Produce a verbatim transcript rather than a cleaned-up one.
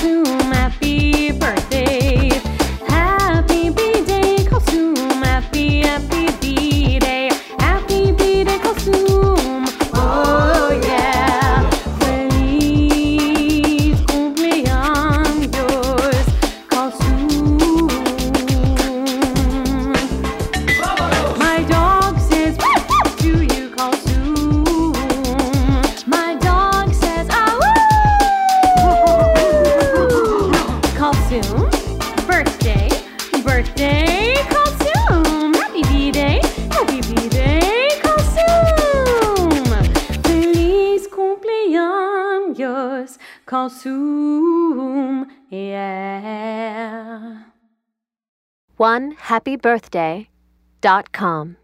Kalsum, happy birthday. Happy B-Day, Kalsum, happy, happy B-Day. Happy B-Day, Kalsum, oh yeah. Feliz cumpleaños, Kalsum. My dog says to you, Kalsum. My dog says ah woo. Kalsum, birthday, birthday, Kalsum. Happy B-Day, happy B-Day, Kalsum. Feliz cumpleaños, Kalsum, yeah. one happy birthday dot com